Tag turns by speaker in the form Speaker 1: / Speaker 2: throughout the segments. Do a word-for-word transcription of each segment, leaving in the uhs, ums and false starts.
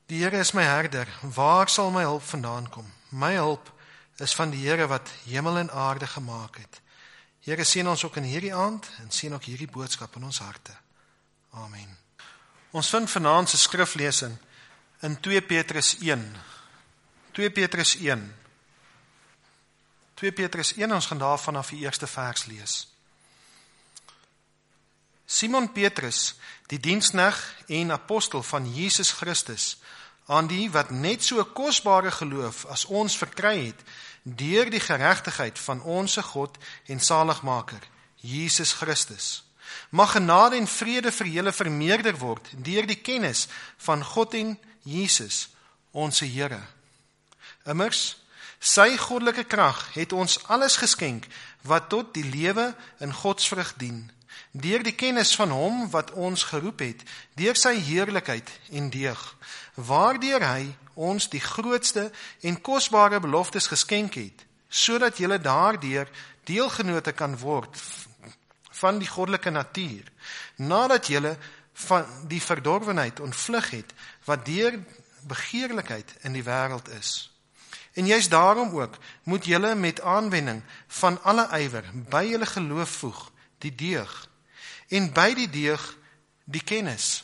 Speaker 1: Die Here is my herder, waar sal my hulp vandaan kom? My hulp is van die Here wat hemel en aarde gemaak het. Here, seën ons ook in hierdie aand en seën ook hierdie boodskap in ons harte. Amen. Ons vind vanaand se skriflesing in twee Petrus een. twee Petrus een. twee Petrus een, ons gaan daar vanaf die eerste vers lees. Simon Petrus, die diensknegt en apostel van Jesus Christus, aan die wat net so kosbare geloof as ons verkry het, deur die geregtigheid van onse God en Saligmaker, Jesus Christus. Mag genade en vrede vir julle vermeerder word, deur die kennis van God en Jesus, onse Here. Immers, sy goddelike krag het ons alles geskenk, wat tot die lewe in Godsvrug dien, deur die kennis van hom wat ons geroep het, deur sy heerlikheid en deug, waardeur hy ons die grootste en kosbare beloftes geskenk het, sodat julle daardeur deelgenote kan word van die goddelike natuur, nadat julle van die verdorwenheid ontvlug het, wat deur begeerlikheid in die wêreld is. En juist daarom ook, moet julle met aanwending van alle ywer by julle geloof voeg, die deug, en by die deug die kennis,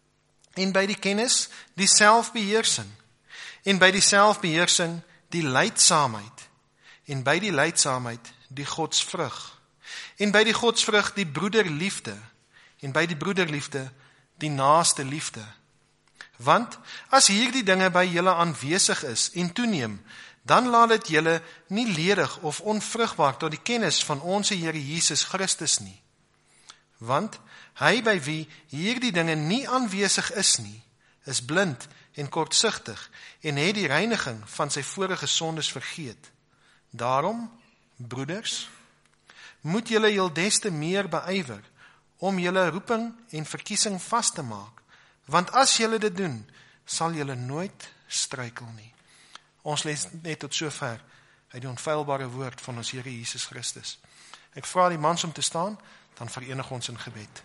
Speaker 1: en by die kennis die selfbeheersing, en by die selfbeheersing die lydsaamheid, en by die lydsaamheid die godsvrug, en by die godsvrug die broederliefde, en by die broederliefde die naaste liefde. Want as hierdie dinge by julle aanwesig is en toeneem, dan laat dit julle nie ledig of onvrugbaar tot die kennis van onse Here Jesus Christus nie. Want hy by wie hierdie dinge nie aanwesig is nie, is blind en kortsigtig en het die reiniging van sy vorige sondes vergeet. Daarom, broeders, moet julle julle des te meer beywer om julle roeping en verkiesing vas te maak, want as julle dit doen, sal julle nooit struikel nie. Ons lees net tot sover uit die onfeilbare woord van ons Here Jesus Christus. Ek vra die mans om te staan, dan verenig ons in gebed.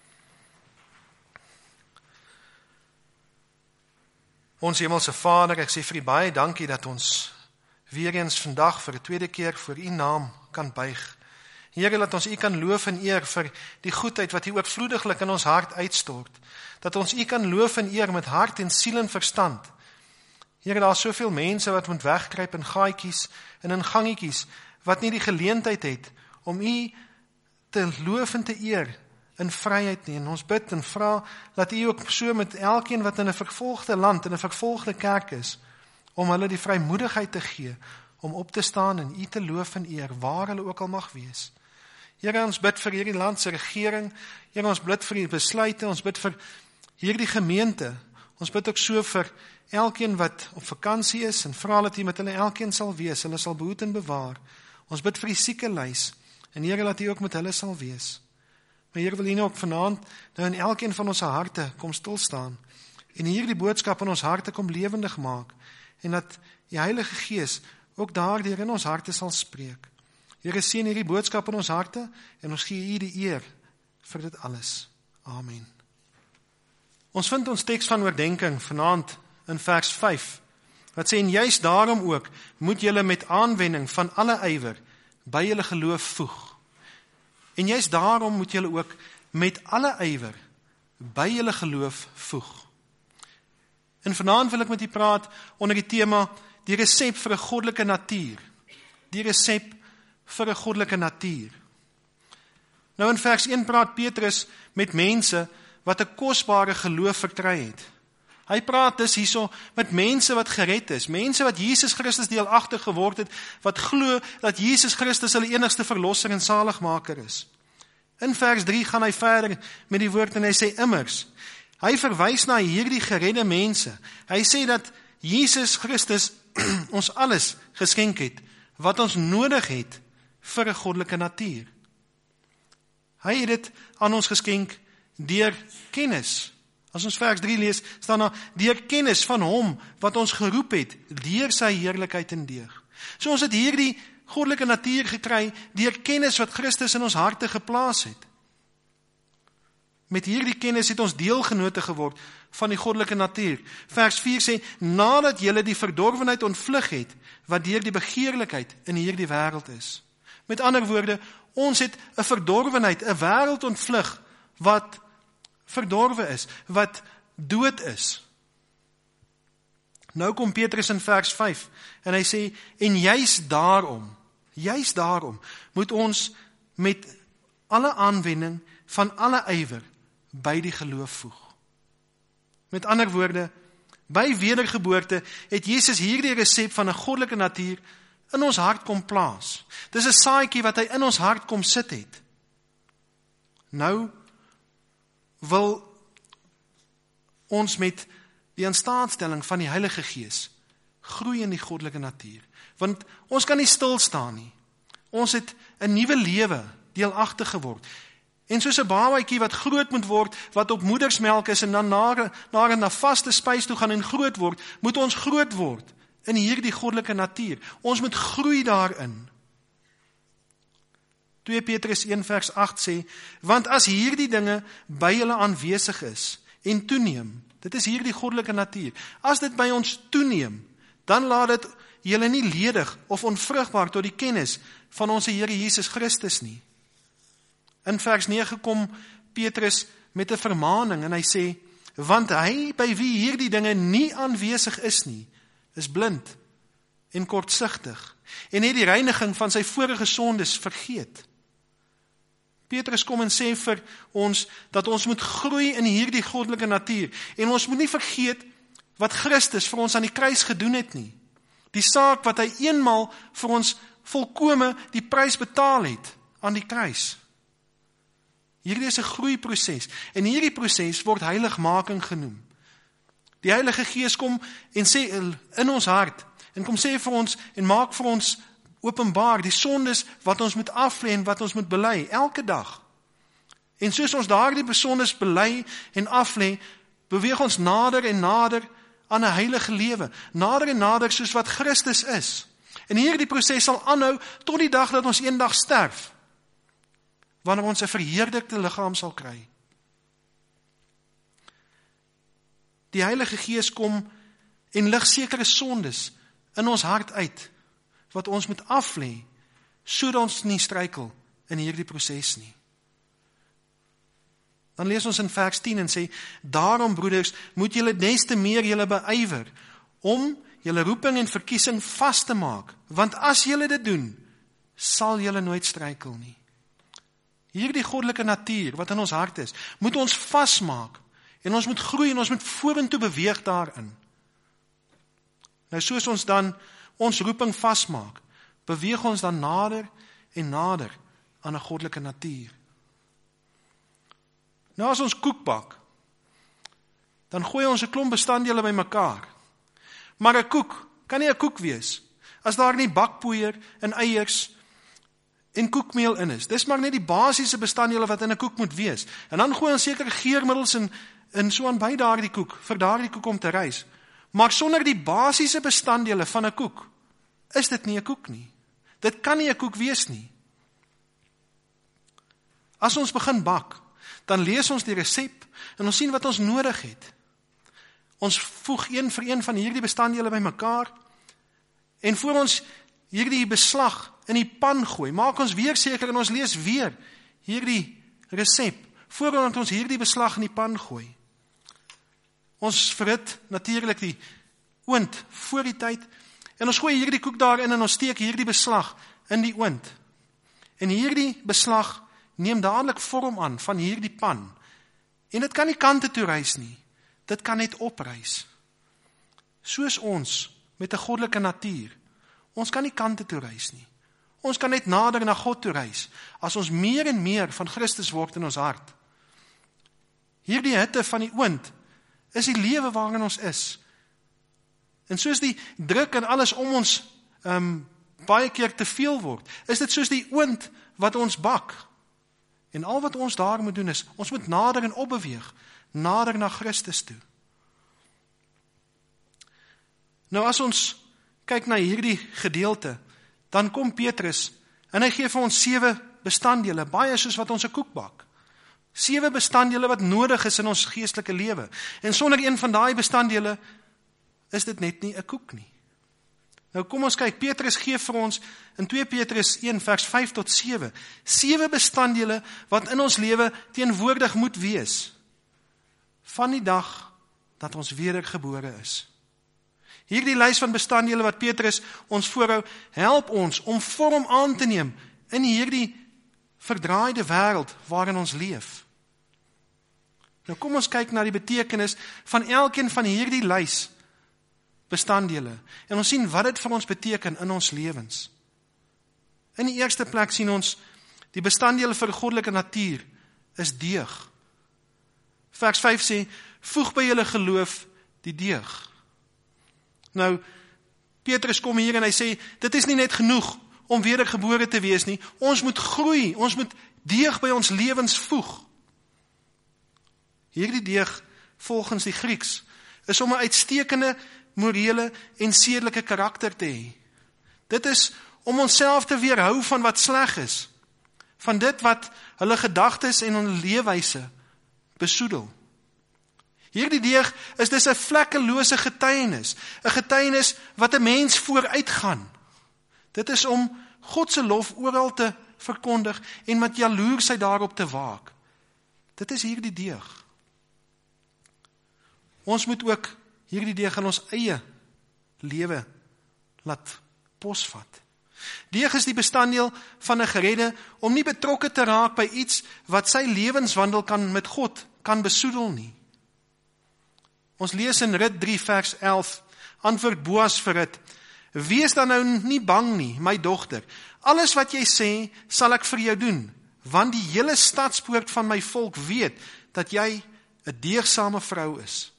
Speaker 1: Ons hemelse Vader, ek sê vir U baie dankie dat ons weer eens vandag vir die tweede keer voor U naam kan buig. Here, dat ons U kan loof en eer vir die goedheid wat U oorvloediglik in ons hart uitstort. Dat ons U kan loof en eer met hart en siel en verstand. Here, daar is soveel mense wat moet wegkruip in gaatjies en in gangetjies, wat nie die geleentheid het om U te loof en te eer in vryheid nie. En ons bid en vra dat U ook so met elkeen wat in 'n vervolgde land, in 'n vervolgde kerk is, om hulle die vrymoedigheid te gee, om op te staan en U te loof en eer, waar hulle ook al mag wees. Here, ons bid vir hierdie land se regering, Here, ons bid vir die besluite, ons bid vir hierdie gemeente, ons bid ook so vir elkeen wat op vakansie is, en vra dat U met hulle elkeen sal wees, hulle sal behoed en bewaar. Ons bid vir die sieke lys, en Here, dat U ook met hulle sal wees. Maar Here, wil U nou ook vanaand, nou in elkeen van ons harte kom stilstaan, en hierdie boodskap in ons harte kom lewendig maak, en dat die Heilige Gees ook daardeur in ons harte sal spreek. Here, seën hierdie boodskap in ons harte, en ons gee U die eer vir dit alles. Amen. Ons vind ons teks van oordenking vanaand in vers vyf, wat sê, en juist daarom ook, moet julle met aanwending van alle ywer by julle geloof voeg. En juist daarom moet julle ook met alle ywer by julle geloof voeg. En vanaand wil ek met u praat onder die tema, die resep vir 'n goddelike natuur. Die resep vir 'n goddelike natuur. Nou in vers een praat Petrus met mense wat 'n kosbare geloof verkry het. Hy praat dus hierso met mense wat gered is, mense wat Jesus Christus deelagtig geword het, wat glo dat Jesus Christus hulle enigste verlosser en saligmaker is. In vers drie gaan hy verder met die woord en hy sê immers. Hy verwys na hierdie geredde mense. Hy sê dat Jesus Christus ons alles geskenk het, wat ons nodig het vir 'n goddelike natuur. Hy het dit aan ons geskenk deur kennis. As ons vers drie lees, staan daar, deur kennis van hom wat ons geroep het, deur sy heerlikheid en deug. So ons het hierdie goddelike natuur gekry, deur kennis wat Christus in ons harte geplaas het. met hierdie kennis het ons deelgenote geword van die goddelike natuur. Vers vier sê, nadat julle die verdorwenheid ontvlug het, wat deur die begeerlikheid in hierdie wêreld is. Met ander woorde, ons het 'n verdorwenheid, 'n wêreld ontvlug, wat verdorwe is, wat dood is. Nou kom Petrus in vers vyf, en hy sê, en juis daarom, juis daarom, moet ons met alle aanwending van alle ywer by die geloof voeg. Met ander woorde, by wedergeboorte het Jesus hierdie resep van 'n goddelike natuur in ons hart kom plaas. Dis 'n saadjie wat hy in ons hart kom sit het. Nou wil ons met die instaatstelling van die Heilige Gees groei in die goddelike natuur. Want ons kan nie stil staan nie. Ons het 'n nuwe lewe deelagtig geword. En soos 'n babatjie wat groot moet word, wat op moedersmelk is en dan na, na, na vaste spys toe gaan en groot word, moet ons groot word in hierdie goddelike natuur. Ons moet groei daarin. twee Petrus een vers agt sê, want as hierdie dinge by julle aanwesig is en toeneem, dit is hierdie goddelike natuur, as dit by ons toeneem, dan laat dit julle nie ledig of onvrugbaar tot die kennis van ons Here Jesus Christus nie. In vers nege kom Petrus met 'n vermaaning en hy sê, want hy by wie hierdie dinge nie aanwesig is nie, is blind en kortsigtig en het die reiniging van sy vorige sondes vergeet. Petrus kom en sê vir ons dat ons moet groei in hierdie goddelike natuur en ons moet nie vergeet wat Christus vir ons aan die kruis gedoen het nie. Die saak wat hy eenmaal vir ons volkome die prys betaal het aan die kruis. Hierdie is 'n groeiproses en hierdie proses word heiligmaking genoem. Die Heilige Gees kom en sê in ons hart en kom sê vir ons en maak vir ons openbaar die sondes wat ons moet aflê en wat ons moet bely elke dag. En soos ons daardie sondes bely en aflê, beweeg ons nader en nader aan 'n heilige lewe, nader en nader soos wat Christus is. En hierdie proses sal aanhou tot die dag dat ons eendag sterf, wanneer ons 'n verheerlikte liggaam sal kry. Die Heilige Gees kom en lig sekere sondes in ons hart uit, wat ons moet aflê, sodat ons nie struikel in hierdie proses nie. Dan lees ons in vers tien en sê, daarom broeders, moet julle des te meer julle beywer, om julle roeping en verkiesing vas te maak, want as julle dit doen, sal julle nooit struikel nie. Hierdie goddelike natuur wat in ons hart is, moet ons vasmaak, en ons moet groei en ons moet vorentoe beweeg daarin. Nou soos ons dan ons roeping vasmaak, beweeg ons dan nader en nader aan 'n goddelike natuur. Nou as ons koek bak, dan gooi ons 'n klomp bestanddele bymekaar. Maar 'n koek kan nie 'n koek wees as daar nie bakpoeier en eiers en koekmeel in is. Dis maar net die basiese bestanddele wat in 'n koek moet wees. En dan gooi ons sekere geurmiddels in in so aan by daardie koek vir daardie koek om te rys. Maar sonder die basiese bestanddele van 'n koek is dit nie 'n koek nie. Dit kan nie 'n koek wees nie. As ons begin bak, dan lees ons die resep en ons sien wat ons nodig het. Ons voeg een vir een van hierdie bestanddele bymekaar en voor ons hierdie beslag in die pan gooi, maak ons weer seker en ons lees weer hierdie resep voordat ons hierdie beslag in die pan gooi. Ons verhit natuurlik die oond voor die tyd en ons gooi hierdie koek daarin en ons steek hierdie beslag in die oond. En hierdie beslag neem dadelik vorm aan van hierdie pan. En dit kan nie kante toe rys nie. Dit kan net oprys. Soos ons met 'n goddelike natuur. Ons kan nie kante toe rys nie. Ons kan net nader na God toe rys as ons meer en meer van Christus word in ons hart. Hierdie hitte van die oond is die lewe waarin ons is. En soos die druk en alles om ons um, baie keer te veel word, is dit soos die oond wat ons bak. En al wat ons daar moet doen is, ons moet nader en opbeweeg, nader na Christus toe. Nou as ons kyk na hierdie gedeelte, dan kom Petrus, en hy gee vir ons sewe bestanddele, baie soos wat ons 'n koek bak. Sewe bestanddele wat nodig is in ons geestelike lewe. En sonder een van daai bestanddele is dit net nie 'n koek nie. Nou kom ons kyk, Petrus gee vir ons in twee Petrus een vers vyf tot sewe, sewe bestanddele wat in ons lewe teenwoordig moet wees, van die dag dat ons wedergebore is. Hierdie lys van bestanddele wat Petrus ons voorhou, help ons om vorm aan te neem in hierdie verdraaide wêreld waarin ons leef. Nou kom ons kyk na die betekenis van elkeen van hierdie lys bestanddele. En ons sien wat dit vir ons beteken in ons lewens. In die eerste plek sien ons die bestanddele vir goddelike natuur is deeg. Vers vyf sê, voeg by julle geloof die deeg. Nou, Petrus kom hier en hy sê, dit is nie net genoeg om wedergebore te wees nie, ons moet groei, ons moet deeg by ons lewens voeg. Hierdie deeg, volgens die Grieks, is om 'n uitstekende morele en sedelike karakter te hê. Dit is om onsself te weerhou van wat sleg is, van dit wat hulle gedagtes en hulle leefwyse besoedel. Hierdie deeg is dus 'n vlekkelose getuienis, 'n getuienis wat 'n mens vooruitgaan. Dit is om God se lof oral te verkondig en met jaloersheid daarop te waak. Dit is hierdie deeg. Ons moet ook hierdie deeg in ons eie lewe laat posvat. Deeg is die bestanddeel van 'n geredde om nie betrokke te raak by iets wat sy lewenswandel kan met God kan besoedel nie. Ons lees in Rit drie vers elf, antwoord Boas vir Rit, wees dan nou nie bang nie, my dogter, alles wat jy sê, sal ek vir jou doen, want die hele stadspoort van my volk weet, dat jy 'n deegsame vrou is.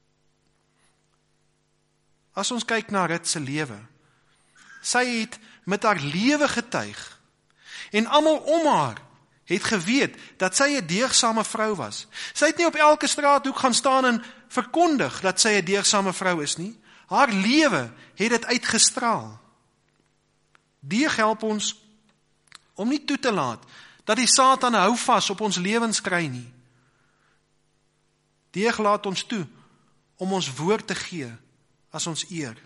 Speaker 1: As ons kyk na Rit se lewe, sy het met haar lewe getuig, en almal om haar het geweet, dat sy 'n deegsame vrou was. Sy het nie op elke straathoek gaan staan en verkondig, dat sy 'n deegsame vrou is nie. Haar lewe het dit uitgestraal. Deeg help ons om nie toe te laat, dat die Satan hou vas op ons lewens kry nie. Deeg laat ons toe, om ons woord te gee, as ons eer.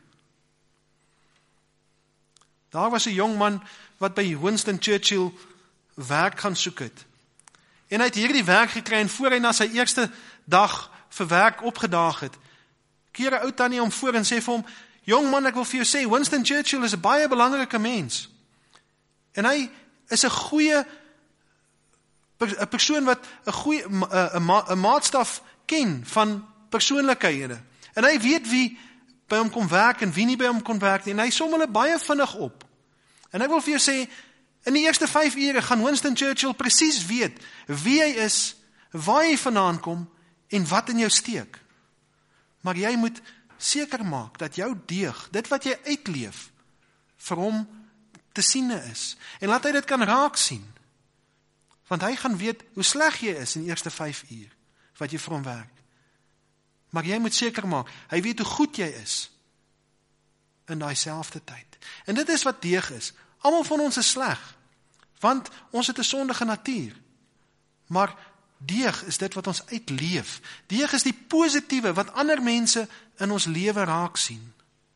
Speaker 1: Daar was 'n jong man, wat by Winston Churchill werk gaan soek het. En hy het hierdie werk gekry, en voor hy na sy eerste dag vir werk opgedaag het, keer 'n ou tannie hom voor en sê vir hom, jong man, ek wil vir jou sê, Winston Churchill is 'n baie belangrike mens. En hy is 'n goeie, 'n persoon wat 'n goeie 'n ma, 'n maatstaf ken van persoonlikhede. En hy weet wie by hom kom werk en wie nie by hom kon werk nie. En hy som hulle baie vinnig op. En hy wil vir jou sê, in die eerste vyf ure gaan Winston Churchill presies weet wie hy is, waar hy vandaan kom en wat in jou steek. Maar jy moet seker maak dat jou deeg, dit wat jy uitleef, vir hom te siene is. En laat hy dit kan raak sien. Want hy gaan weet hoe sleg jy is in die eerste vyf uur, wat jy vir hom werk. Maar jy moet seker maak, hy weet hoe goed jy is, in daai selfde tyd. En dit is wat deeg is. Almal van ons is sleg, want ons het 'n sondige natuur. Maar deeg is dit wat ons uitleef. Deeg is die positiewe wat ander mense in ons lewe raak sien.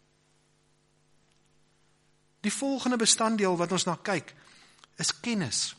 Speaker 1: Die volgende bestanddeel wat ons na kyk, is kennis.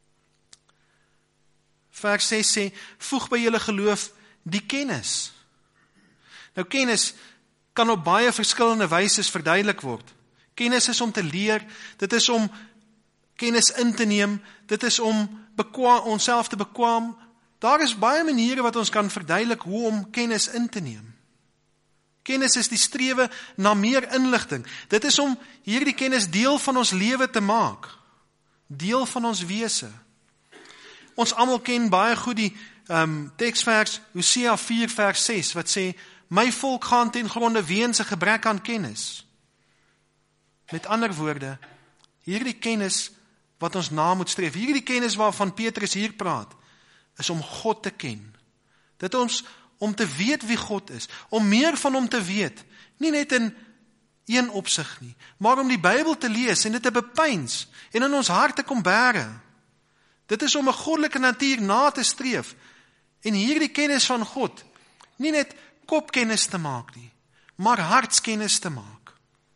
Speaker 1: Vers ses sê, voeg by julle geloof die kennis. Nou kennis kan op baie verskillende wyse verduidelik word. Kennis is om te leer, dit is om kennis in te neem, dit is om bekwaam, onsself te bekwaam. Daar is baie maniere wat ons kan verduidelik hoe om kennis in te neem. Kennis is die strewe na meer inligting. Dit is om hierdie kennis deel van ons lewe te maak. Deel van ons wese. Ons almal ken baie goed die um, teksvers Hosea vier vers ses wat sê, my volk gaan ten gronde weens 'n gebrek aan kennis. Met ander woorde, hierdie kennis wat ons na moet streef, hierdie kennis waarvan Petrus hier praat, is om God te ken. Dit ons om te weet wie God is, om meer van hom te weet, nie net in een opsig nie, maar om die Bybel te lees en dit te bepeins en in ons hart te kom bære. Dit is om 'n goddelike natuur na te streef en hierdie kennis van God nie net kopkennis te maak nie, maar hartskennis te maak.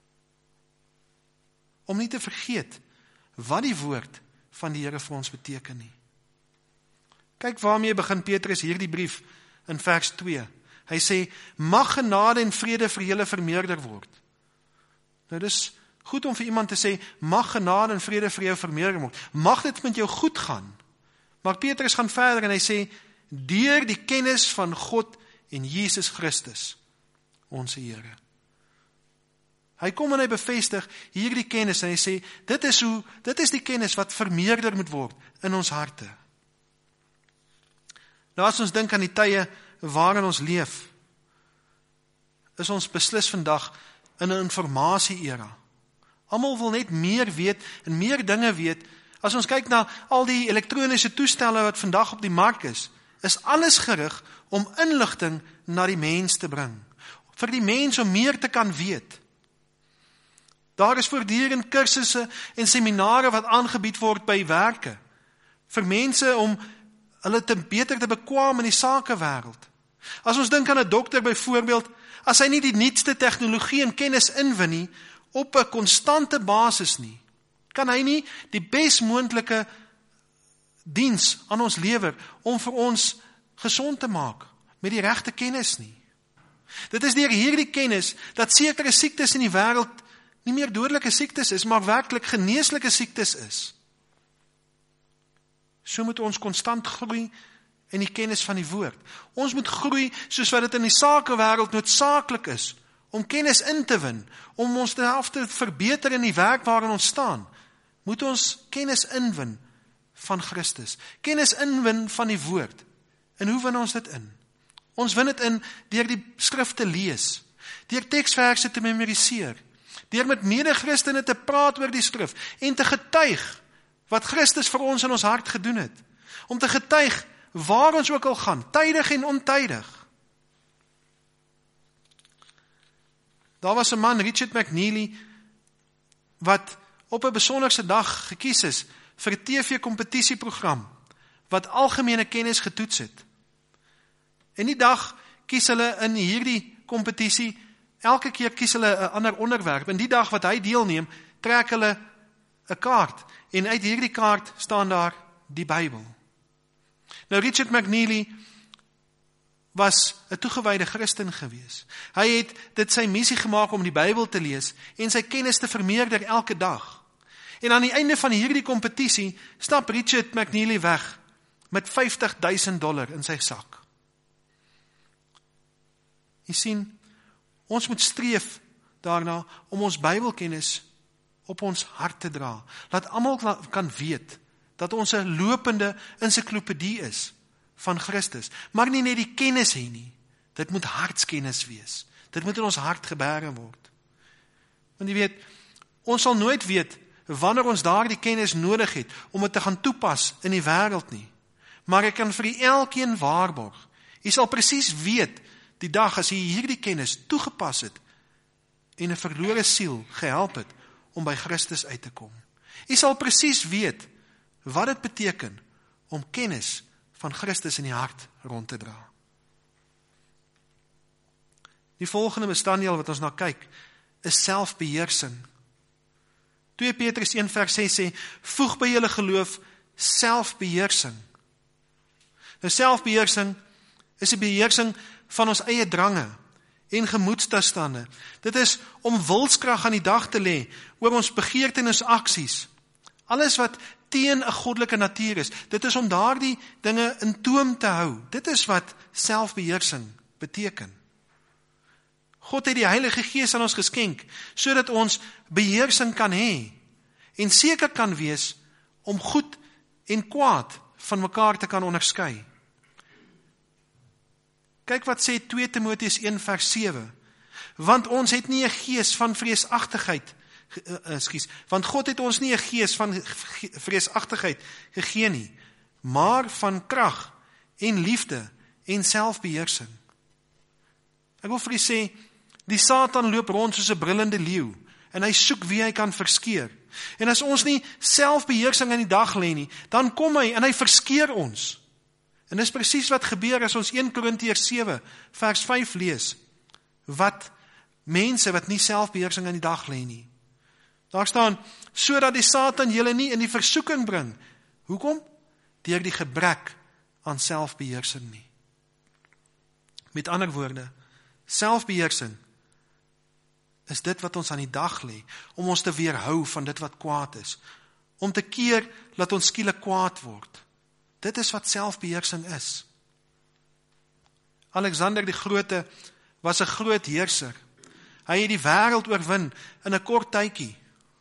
Speaker 1: Om nie te vergeet wat die woord van die Here vir ons beteken nie. Kyk waarmee begin Petrus hierdie brief in vers twee. Hy sê, mag genade en vrede vir julle vermeerder word. Nou dis goed om vir iemand te sê, mag genade en vrede vir jou vermeerder word. Mag dit met jou goed gaan. Maar Petrus gaan verder en hy sê, deur die kennis van God en Jesus Christus, ons Here. Hy kom en hy bevestig hierdie kennis en hy sê, dit is hoe, dit is die kennis wat vermeerder moet word in ons harte. Nou as ons dink aan die tye waarin ons leef, is ons beslis vandag in 'n informasie-era. Almal wil net meer weet en meer dinge weet. As ons kyk na al die elektroniese toestelle wat vandag op die mark is, is alles gerig om inligting na die mens te bring. Vir die mens om meer te kan weet. Daar is voortdurend kursusse en seminare wat aangebied word by werke. Vir mense om hulle te beter te bekwam in die sakewêreld. As ons dink aan 'n dokter byvoorbeeld, as hy nie die nuutste tegnologie en kennis inwin nie, op 'n konstante basis nie, kan hy nie die besmoontlike diens aan ons lewer om vir ons gesond te maak met die regte kennis nie. Dit is deur hierdie kennis dat sekere siektes in die wêreld nie meer dodelike siektes is, maar werklik geneeslike siektes is. So moet ons konstant groei in die kennis van die woord. Ons moet groei soos wat dit in die sakewêreld noodsaaklik is, om kennis in te win, om ons self te verbeter in die werk waarin ons staan, moet ons kennis inwin van Christus, kennis inwin van die woord. En hoe win ons dit in? Ons win dit in deur die skrif te lees, deur teksverse te memoriseer, deur met mede-Christene te praat oor die skrif en te getuig wat Christus vir ons in ons hart gedoen het, om te getuig waar ons ook al gaan, tydig en ontydig. Daar was 'n man, Richard McNeely, wat op 'n besonderse dag gekies is vir 'n T V-kompetisieprogram wat algemene kennis getoets het. En die dag kies hulle in hierdie kompetisie, elke keer kies hulle 'n ander onderwerp. En die dag wat hy deelneem, trek hulle 'n kaart. En uit hierdie kaart staan daar die Bybel. Nou Richard McNeely was 'n toegewyde Christen gewees. Hy het dit sy missie gemaak om die Bybel te lees en sy kennis te vermeerder elke dag. En aan die einde van hierdie kompetisie stap Richard McNeely weg met vyftig duisend dollar in sy sak. Jy sien, ons moet streef daarna om ons Bybelkennis op ons hart te dra. Laat almal kan weet dat ons 'n lopende ensiklopedie is van Christus, maar nie net die kennis hê nie. Dit moet hartskennis wees. Dit moet in ons hart gebêre word. Want jy weet, ons sal nooit weet wanneer ons daardie kennis nodig het om dit te gaan toepas in die wêreld nie. Maar ek kan vir u elkeen waarborg, u sal presies weet die dag as u hierdie kennis toegepas het en 'n verlore siel gehelp het om by Christus uit te kom. U sal presies weet wat dit beteken om kennis van Christus in die hart rond te dra. Die volgende bestanddeel wat ons na kyk, is selfbeheersing. twee Petrus een vers ses sê, voeg by julle geloof selfbeheersing. Nou selfbeheersing is 'n beheersing van ons eie drange en gemoedstoestande. Dit is om wilskrag aan die dag te lê oor ons begeertes en ons aksies. Alles wat teen 'n goddelike natuur is, dit is om daardie dinge in toom te hou. Dit is wat selfbeheersing beteken. God het die Heilige Gees aan ons geskenk, sodat ons beheersing kan hê, en seker kan wees om goed en kwaad van mekaar te kan onderskei. Kyk wat sê twee Timoteus een vers sewe, want ons het nie 'n gees van vreesagtigheid, ekskuus, want God het ons nie 'n gees van vreesagtigheid gegee nie, maar van krag en liefde en selfbeheersing. Ek wil vir u sê, die Satan loop rond soos 'n brullende leeu, en hy soek wie hy kan verskeer. En as ons nie selfbeheersing in die dag lê nie, dan kom hy en hy verskeer ons. En dis presies wat gebeur as ons eerste Korintiërs sewe vers vyf lees. Wat mense wat nie selfbeheersing in die dag lê nie. Daar staan, sodat die Satan julle nie in die versoeking bring. Hoekom? Deur die gebrek aan selfbeheersing nie. Met ander woorde, selfbeheersing is dit wat ons aan die dag lê, om ons te weerhou van dit wat kwaad is, om te keer dat ons skielik kwaad word. Dit is wat selfbeheersing is. Alexander die Grote was 'n groot heerser. Hy het die wêreld oorwin in 'n kort tydjie.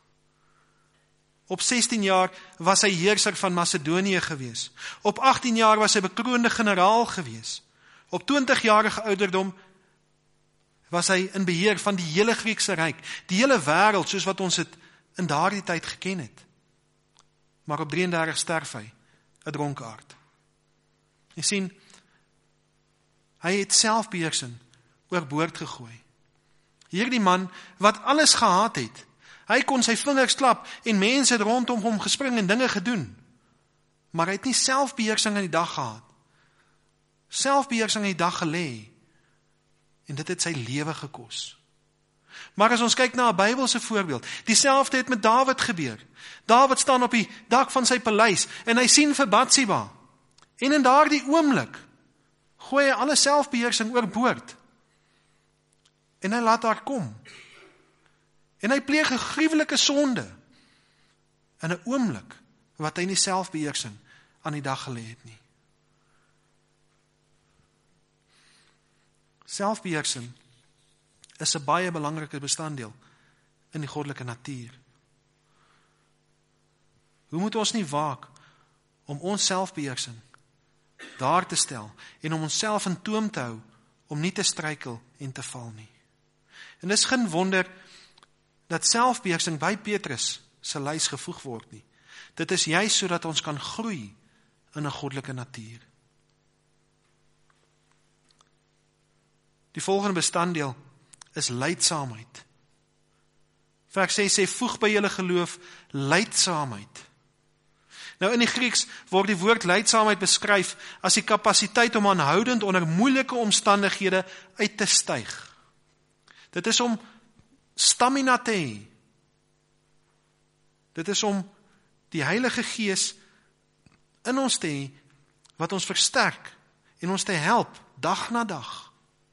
Speaker 1: Op sestien jaar was hy heerser van Macedonië gewees. Op agttien jaar was hy bekroonde generaal gewees. Op twintigjarige ouderdom was hy in beheer van die hele Griekse ryk, die hele wêreld soos wat ons het in daardie tyd geken het. Maar op drieëndertig sterf hy, 'n dronkaard. Jy sien, hy het selfbeheersing oorboord gegooi. Hierdie man wat alles gehaat het, hy kon sy vingers klap en mense het rondom hom gespring en dinge gedoen. Maar hy het nie selfbeheersing in die dag gehad. Selfbeheersing in die dag gelê. En dit het sy lewe gekos. Maar as ons kyk na 'n Bybelse voorbeeld, dieselfde het met Dawid gebeur. Dawid staan op die dak van sy paleis en hy sien vir Batsheba. En in daardie oomblik gooi hy alle selfbeheersing oorboord. En hy laat haar kom. En hy pleeg 'n gruwelike sonde in 'n oomblik wat hy nie selfbeheersing aan die dag gelê het nie. Selfbeheersing is 'n baie belangrike bestanddeel in die goddelike natuur. Hoe moet ons nie waak om ons selfbeheersing daar te stel en om onsself in toom te hou om nie te struikel en te val nie. En dis geen wonder dat selfbeheersing by Petrus se lys gevoeg word nie. Dit is juis sodat ons kan groei in 'n goddelike natuur. Die volgende bestanddeel is lydsaamheid. Vers ses sê, voeg by julle geloof lydsaamheid. Nou in die Grieks word die woord lydsaamheid beskryf as die kapasiteit om aanhoudend onder moeilike omstandighede uit te styg. Dit is om stamina te hê. Dit is om die Heilige Gees in ons te hê, wat ons versterk en ons te help dag na dag.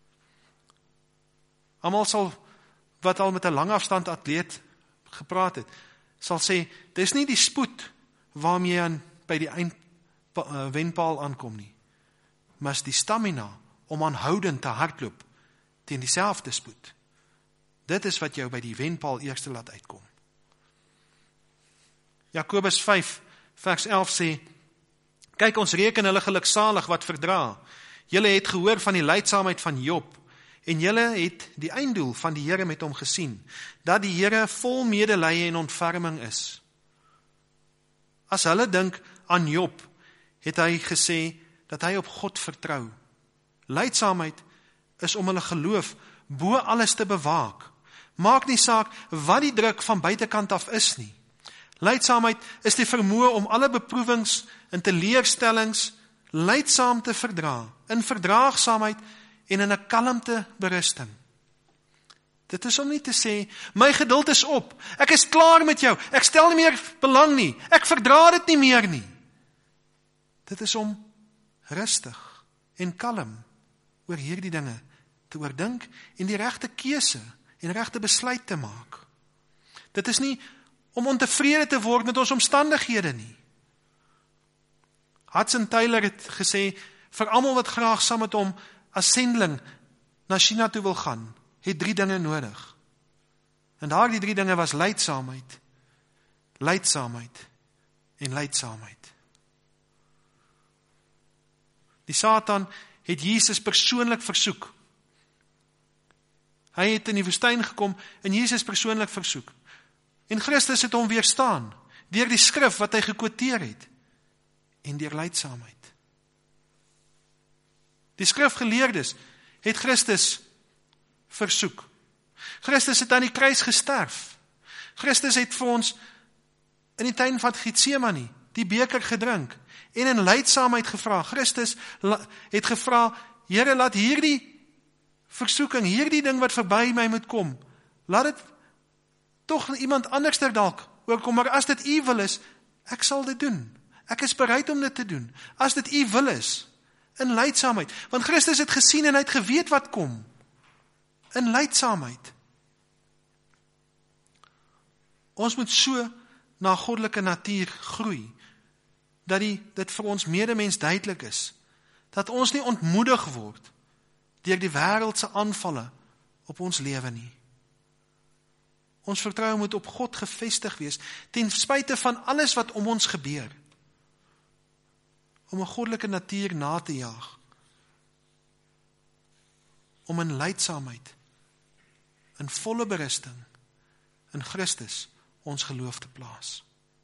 Speaker 1: Almal sal, wat al met 'n langafstand atleet gepraat het, sal sê, dis nie die spoed waarmee jy aan by die eind wenpaal aankom nie, maar is die stamina om aanhoudend te hardloop teen dieselfde spoed. Dit is wat jou by die wenpaal eerste laat uitkom. Jakobus vyf vers elf sê, kyk, ons reken hulle geluksalig wat verdra. Julle het gehoor van die lydsaamheid van Job, en julle het die einddoel van die Here met hom gesien, dat die Here vol medelee en ontferming is. As hulle dink aan Job, het hy gesê dat hy op God vertrou. Lydsaamheid is om hulle geloof bo alles te bewaak. Maak nie saak wat die druk van buitekant af is nie. Lydsaamheid is die vermoë om alle beproewings en teleurstellings lydsaam te verdra, in verdraagsaamheid en in 'n kalmte berusting. Dit is om nie te sê, my geduld is op, ek is klaar met jou, ek stel nie meer belang nie, ek verdra dit nie meer nie. Dit is om rustig en kalm oor hierdie dinge te oordink en die regte keuse en regte besluit te maak. Dit is nie om ontevrede te word met ons omstandighede nie. Hudson Taylor het gesê, vir almal wat graag saam met hom as sendeling na China toe wil gaan, het drie dinge nodig. En daardie drie dinge was lydsaamheid, lydsaamheid en lydsaamheid. Die Satan het Jesus persoonlik versoek. Hy het in die woestyn gekom en Jesus persoonlik versoek. En Christus het hom weerstaan, deur die skrif wat hy gekwoteer het, en deur lydsaamheid. Die skrifgeleerdes het Christus versoek. Christus het aan die kruis gesterf. Christus het vir ons in die tuin van Getsemane die beker gedrink en in lydsaamheid gevra. Christus het gevra, Here, laat hierdie versoeking, hierdie ding wat verby my moet kom, laat dit tog iemand anders ter dalk oorkom, maar as dit U wil is, ek sal dit doen. Ek is bereid om dit te doen. As dit U wil is, in lydsaamheid. Want Christus het gesien en hy het geweet wat kom. In lydsaamheid. Ons moet so na goddelike natuur groei, dat die, dit vir ons medemens duidelik is, dat ons nie ontmoedig word deur die wêreldse aanvalle op ons lewe nie. Ons vertroue moet op God gefestig wees, ten spyte van alles wat om ons gebeur, om 'n goddelike natuur na te jaag, om in lydsaamheid, in volle berusting, in Christus ons geloof te plaas.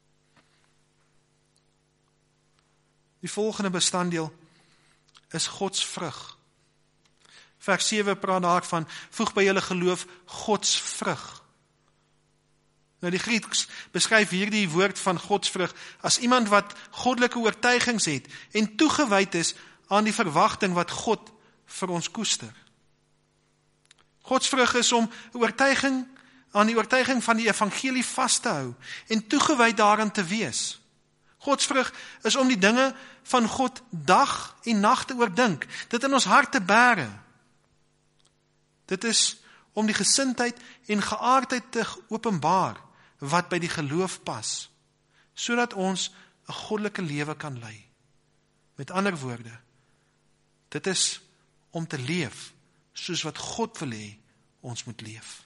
Speaker 1: Die volgende bestanddeel is Gods vrug. Vers sewe praat daarvan, voeg by julle geloof Gods vrug. Nou die Grieks beskryf hierdie woord van godsvrug as iemand wat goddelike oortuigings het en toegewyd is aan die verwagting wat God vir ons koester. Godsvrug is om oortuiging aan die oortuiging van die evangelie vas te hou en toegewyd daaraan te wees. Godsvrug is om die dinge van God dag en nag te oordink, dit in ons hart te bære. Dit is om die gesindheid en geaardheid te openbaar wat by die geloof pas, sodat ons 'n goddelike lewe kan lei. Met ander woorde, dit is om te leef soos wat God wil hê ons moet leef.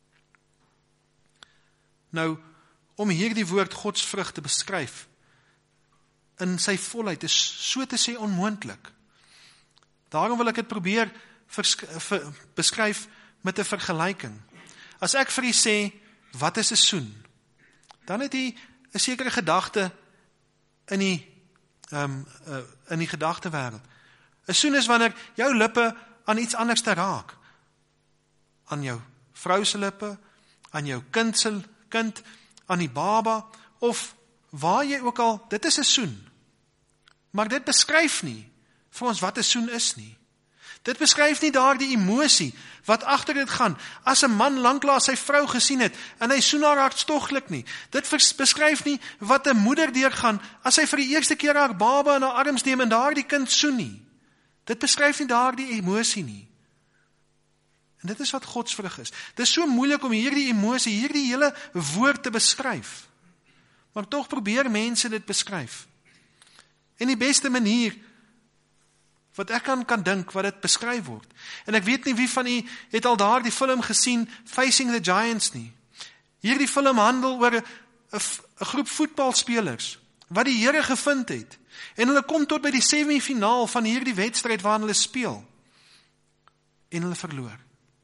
Speaker 1: Nou, om hierdie woord godsvrug te beskryf in sy volheid is so te sê onmoontlik. Daarom wil ek dit probeer versk- ver- beskryf met 'n vergelyking. As ek vir u sê, wat is 'n soen? Dan het u 'n sekere gedagte in die um, uh, in die gedagtewêreld. 'n Soen is wanneer jou lippe aan iets anders te raak. Aan jou vrou se lippe, aan jou kind se kind, aan die baba of waar jy ook al, dit is 'n soen. Maar dit beskryf nie vir ons wat 'n soen is nie. Dit beskryf nie daardie emosie wat agter dit gaan. As 'n man lanklaas sy vrou gesien het en hy soen haar hartstogtelik nie. Dit beskryf nie wat 'n moeder deurgaan as sy vir die eerste keer haar baba in haar arms neem en daardie kind soen nie. Dit beskryf nie daardie emosie nie. En dit is wat godsvrug is. Dit is so moeilik om hierdie emosie, hierdie hele woord te beskryf. Maar tog probeer mense dit beskryf. En die beste manier wat ek kan, kan dink, wat dit beskryf word. En ek weet nie wie van u het al daar die film gesien, Facing the Giants nie. Hierdie film handel oor 'n groep voetbalspelers, wat die Here gevind het. En hulle kom tot by die semifinaal van hierdie wedstryd waarin hulle speel. En hulle verloor.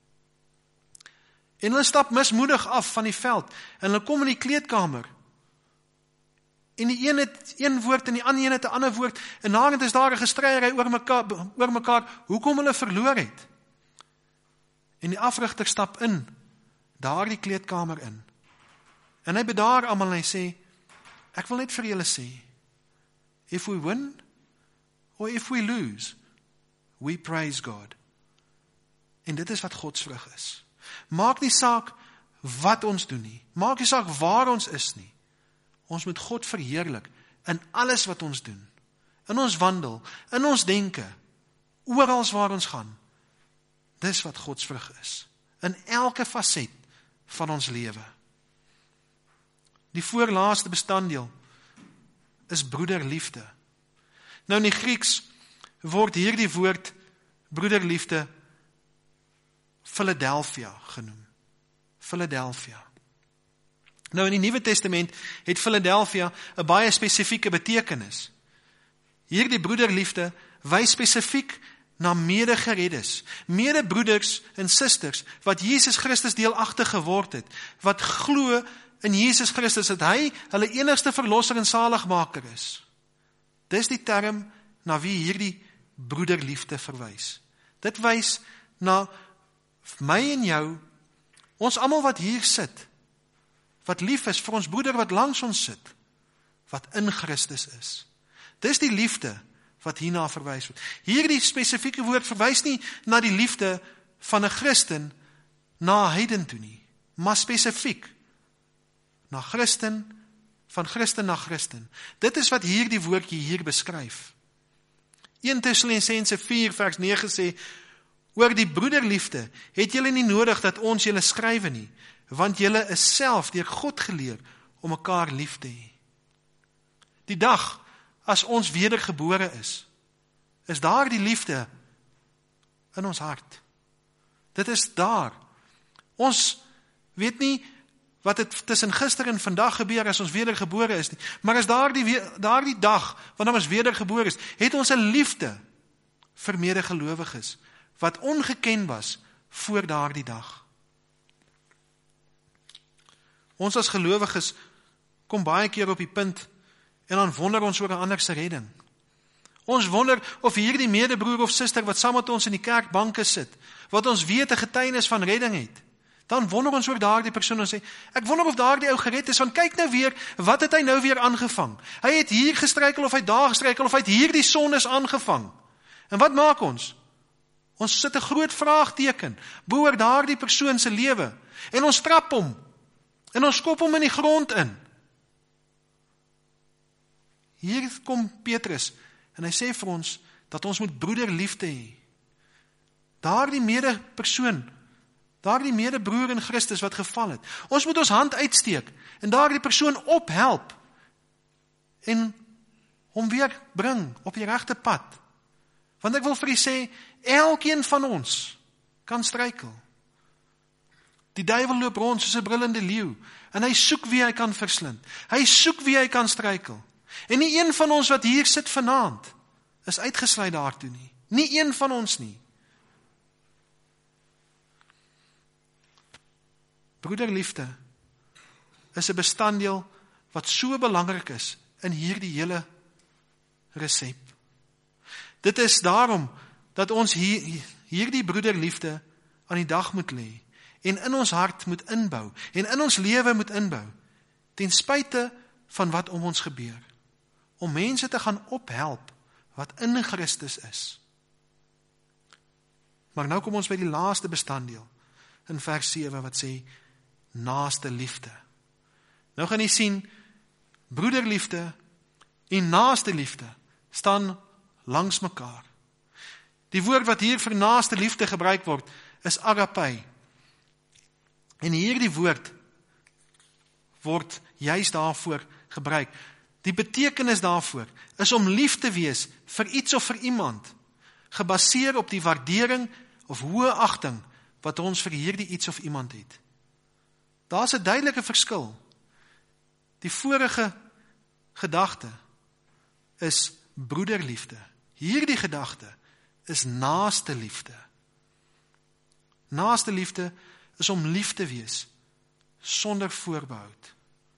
Speaker 1: En hulle stap mismoedig af van die veld, en hulle kom in die kleedkamer. En die een het een woord en die ander een het 'n ander woord, en naderhand is daar 'n gestreiery oor mekaar, oor mekaar, hoekom hulle verloor het. En die afrigter stap in, daar die kleedkamer in. En hy bedaar almal en hy sê, ek wil net vir julle sê, if we win, or if we lose, we praise God. En dit is wat godsvrug is. Maak nie saak wat ons doen nie, maak nie saak waar ons is nie. Ons moet God verheerlik in alles wat ons doen, in ons wandel, in ons denke, oral waar ons gaan. Dis wat godsvrug is, in elke faset van ons lewe. Die voorlaaste bestanddeel is broederliefde. Nou in die Grieks word hierdie woord broederliefde Philadelphia genoem. Philadelphia. Nou in die Nuwe Testament het Philadelphia 'n baie spesifieke betekenis. Hierdie broederliefde wys spesifiek na medegereddes, medebroeders en susters wat Jesus Christus deelagtig geword het, wat glo in Jesus Christus dat hy hulle enigste verlosser en saligmaker is. Dis die term na wie hierdie broederliefde verwys. Dit wys na my en jou, ons almal wat hier sit, wat lief is vir ons broeder wat langs ons sit, wat in Christus is. Dis die liefde wat hierna verwys word. Hierdie spesifieke woord verwys nie na die liefde van 'n Christen na heiden toe nie, maar spesifiek na Christen, van Christen na Christen. Dit is wat hierdie woordjie hier beskryf. Eerste Tessalonisense vier vers nege sê, oor die broederliefde het julle nie nodig dat ons julle skrywe nie, want julle is self deur God geleer om mekaar lief te hê. Die dag as ons wedergebore is, is daar die liefde in ons hart. Dit is daar. Ons weet nie wat het tussen gister en vandag gebeur as ons wedergebore is nie, maar as daar die, daar die dag, wanneer ons wedergebore is, het ons 'n liefde vir medegelowiges, wat ongeken was voor daardie dag. Ons as gelowiges kom baie keer op die punt en dan wonder ons oor 'n ander se redding. Ons wonder of hierdie medebroer of suster wat saam met ons in die kerkbanke sit, wat ons weet 'n getuienis van redding het, dan wonder ons oor daardie persoon en sê, ek wonder of daardie ou gered is, want kyk nou weer, wat het hy nou weer aangevang? Hy het hier gestruikel of hy daar gestruikel of hy het hier die sondes aangevang. En wat maak ons? Ons sit 'n groot vraagteken bo oor daardie persoon se lewe en ons trap hom en ons skop hom in die grond in. Hier kom Petrus en hy sê vir ons dat ons moet broederliefde hê. Daardie medepersoon, daardie medebroer in Christus wat geval het. Ons moet ons hand uitsteek en daardie persoon ophelp en hom weer bring op die regte pad. Want ek wil vir u sê, elkeen van ons kan struikel. Die duiwel loop rond soos 'n brullende leeu en hy soek wie hy kan verslind. Hy soek wie hy kan struikel. En nie een van ons wat hier sit vanaand is uitgesluit daartoe nie. Nie een van ons nie. Broederliefde is 'n bestanddeel wat so belangrik is in hierdie hele resep. Dit is daarom dat ons hier, hierdie broederliefde aan die dag moet lê en in ons hart moet inbou en in ons lewe moet inbou ten spyte van wat om ons gebeur. Om mense te gaan ophelp wat in Christus is. Maar nou kom ons by die laaste bestanddeel in vers sewe wat sê naaste liefde. Nou gaan jy sien broederliefde en naaste liefde staan langs mekaar. Die woord wat hier vir naaste liefde gebruik word is agape. En hierdie woord word juist daarvoor gebruik. Die betekenis daarvoor is om lief te wees vir iets of vir iemand, gebaseer op die waardering of hoë agting wat ons vir hierdie iets of iemand het. Daar is 'n duidelike verskil. Die vorige gedagte is broederliefde. Hierdie gedagte is naaste liefde. Naaste liefde is om lief te wees sonder voorbehoud.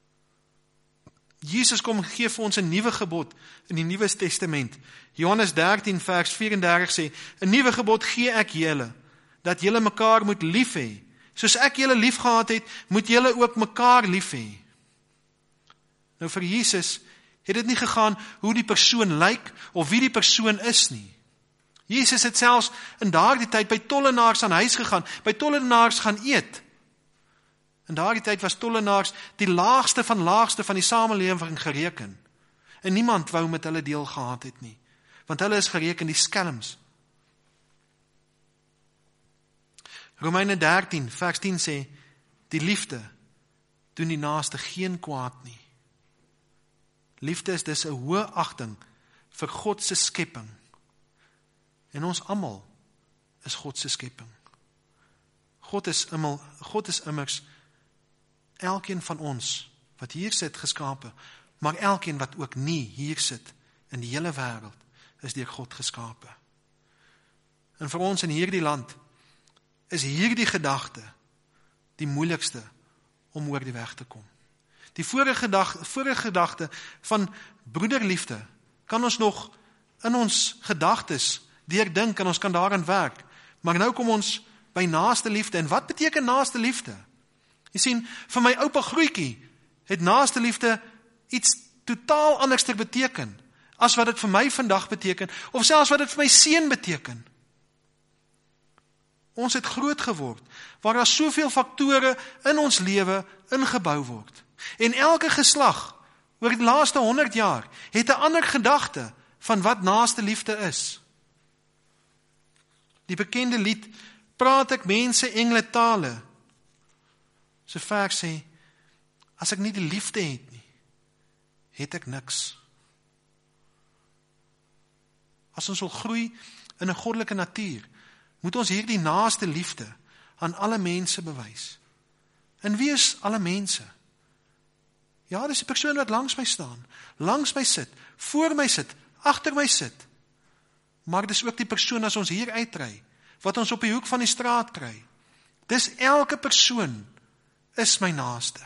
Speaker 1: Jesus kom gee vir ons 'n nuwe gebod in die Nuwe Testament. Johannes dertien vers vyf-en-dertig sê, 'n nuwe gebod gee ek julle, dat julle mekaar moet lief hê. Soos ek julle lief gehad het, moet julle ook mekaar lief hê.' Nou vir Jesus het dit nie gegaan hoe die persoon lyk of wie die persoon is nie. Jesus het selfs in daardie tyd by tollenaars aan huis gegaan, by tollenaars gaan eet. In daardie tyd was tollenaars die laagste van laagste van die samelewing gereken. En niemand wou met hulle deel gehad het nie, want hulle is gereken die skelms. Romeine dertien vers tien sê, die liefde doen die naaste geen kwaad nie. Liefde is dus 'n hoë agting vir God se skepping. En ons almal is God se skepping. God is immers, God is immers elkeen van ons wat hier sit geskape, maar elkeen wat ook nie hier sit in die hele wêreld is deur God geskape. En vir ons in hierdie land is hierdie gedagte die moeilikste om oor die weg te kom. Die vorige gedagte, vorige gedagte van broederliefde kan ons nog in ons gedagtes deurdink en ons kan daaraan werk. Maar nou kom ons by naaste liefde. En wat beteken naaste liefde? Jy sien, vir my oupa Grootjie het naaste liefde iets totaal anders te beteken, as wat dit vir my vandag beteken, of selfs wat dit vir my seun beteken. Ons het groot geword, waar daar soveel faktore in ons lewe ingebou word. En elke geslag, oor die laaste honderd jaar, het 'n ander gedagte van wat naaste liefde is. Die bekende lied, praat ek mense engele tale, so ver sê, as ek nie die liefde het nie, het ek niks. As ons wil groei in 'n goddelike natuur, moet ons hierdie naaste liefde aan alle mense bewys. En wie is alle mense? Ja, dis die persoon wat langs my staan, langs my sit, voor my sit, agter my sit. Maar dis ook die persoon as ons hier uitry, wat ons op die hoek van die straat kry. Dis elke persoon is my naaste.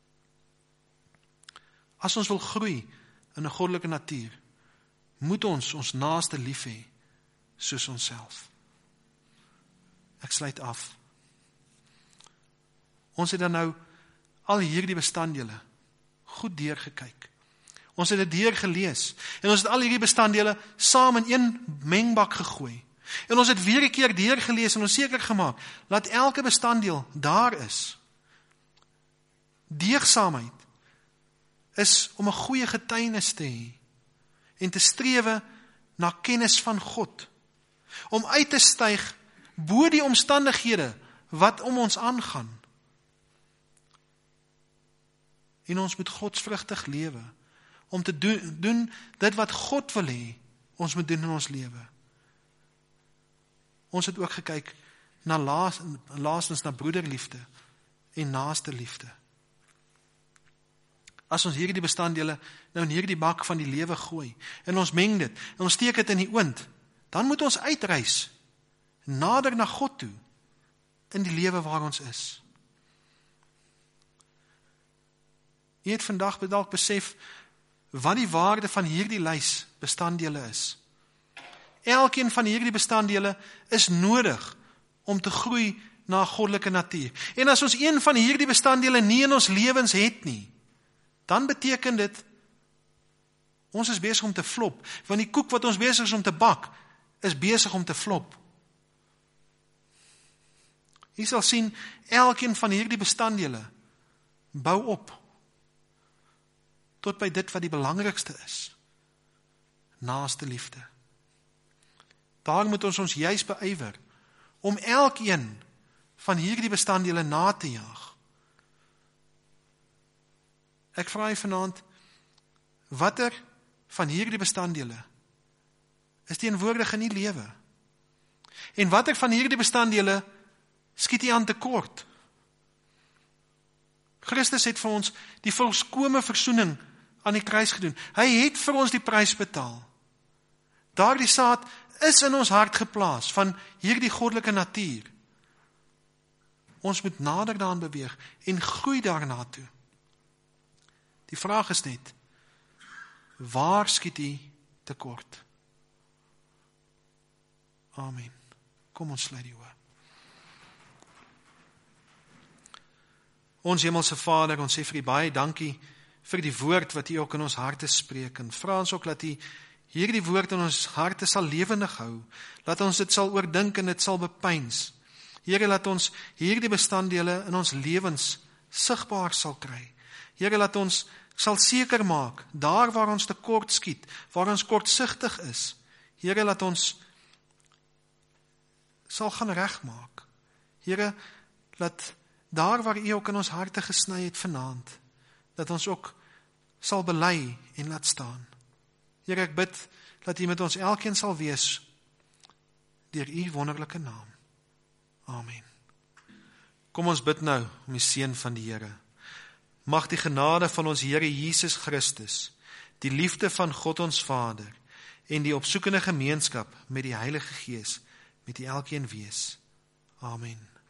Speaker 1: As ons wil groei in 'n goddelike natuur, moet ons ons naaste lief hê, soos onsself. Ek sluit af. Ons het dan nou al hierdie bestanddele goed deurgekyk. Ons het dit deurgelees, en ons het al hierdie bestanddele saam in een mengbak gegooi. En ons het weer 'n keer deurgelees en ons seker gemaak, dat elke bestanddeel daar is. Deugsaamheid is om 'n goeie getuienis te hê, en te strewe na kennis van God, om uit te styg bo die omstandighede wat om ons aangaan. En ons moet godsvrugtig lewe, om te doen, doen dit wat God wil hê, ons moet doen in ons lewe. Ons het ook gekyk na laas, laastens na broederliefde en naaste liefde. As ons hierdie bestanddele nou in hierdie bak van die lewe gooi, en ons meng dit, en ons steek dit in die oond, dan moet ons uitreis, nader na God toe, in die lewe waar ons is. Jy het vandag dalk besef, wat die waarde van hierdie lys bestanddele is. Elkeen van hierdie bestanddele is nodig, om te groei na 'n goddelike natuur. En as ons een van hierdie bestanddele nie in ons lewens het nie, dan beteken dit, ons is besig om te flop, want die koek wat ons besig is om te bak, is besig om te flop. Jy sal sien, elkeen van hierdie bestanddele bou op, tot by dit wat die belangrikste is, naaste liefde. Daar moet ons ons juis beywer, om elkeen van hierdie bestanddele na te jaag. Ek vra jy vanaand, watter van hierdie bestanddele is teenwoordig in die lewe? En watter van hierdie bestanddele skiet jy aan tekort? Christus het vir ons die volskome versoening aan die kruis gedoen. Hy het vir ons die prys betaal. Daardie saad is in ons hart geplaas van hierdie goddelike natuur. Ons moet nader daaraan beweeg en groei daarna toe. Die vraag is net, waar skiet jy tekort? Amen. Kom ons sluit die oë. Ons hemelse Vader, ons sê vir U baie dankie vir die woord wat U ook in ons harte spreek, en vra ons ook dat U hierdie woord in ons harte sal lewendig hou, laat ons dit sal oordink en dit sal bepeins. Here, laat ons hierdie bestanddele in ons lewens sigbaar sal kry. Here, laat ons sal seker maak, daar waar ons tekort skiet, waar ons kortsigtig is, Here, laat ons sal gaan regmaak. Here, laat daar waar U ook in ons harte gesny het vanaand, dat ons ook sal bely en laat staan. Here, ek bid, dat U met ons elkeen sal wees, deur U wonderlike naam. Amen. Kom ons bid nou om die seën van die Here. Mag die genade van ons Here Jesus Christus, die liefde van God ons Vader, en die opsoekende gemeenskap met die Heilige Gees, met U elkeen wees. Amen.